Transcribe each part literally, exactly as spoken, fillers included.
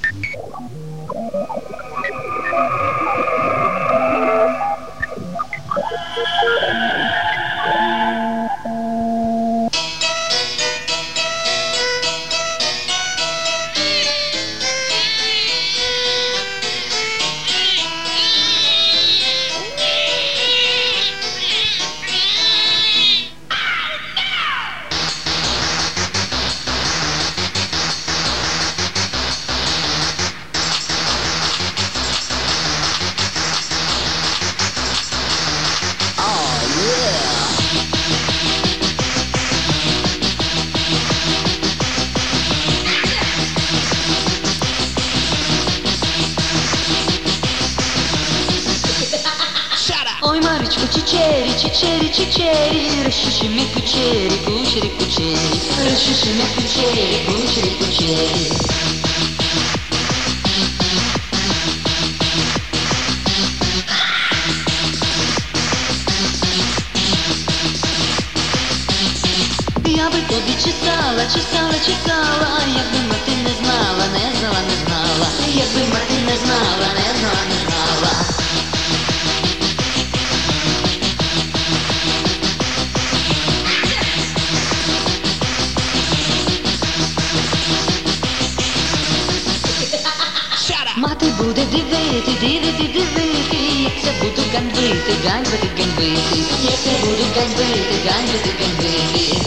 Ой, Марочко, чичери, чичери, чичери, расчеши мне кучери, кучери, кучери, расчеши мне кучери, кучери, кучери. Я би тобі чесала, чесала, чесала, якби мати не знала, не знала, не знала, якби мати не знала, не знала, не знала. Мати буде дивити, дивити, дивити, як це буду ганьбити, ганьбити, ганьбити, як це буду ганьбити, ганьбити, ганьбити.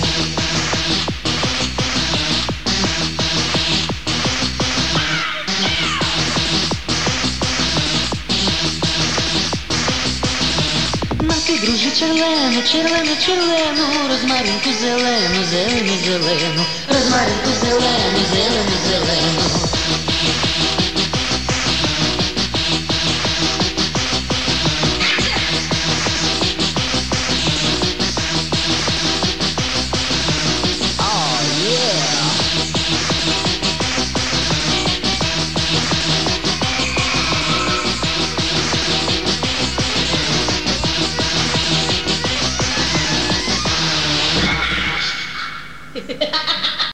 Мати, друже, черлену, черлену, черлену, розмаринку зелену, зелену, зелену, розмаринку зелену, зелену, зелену.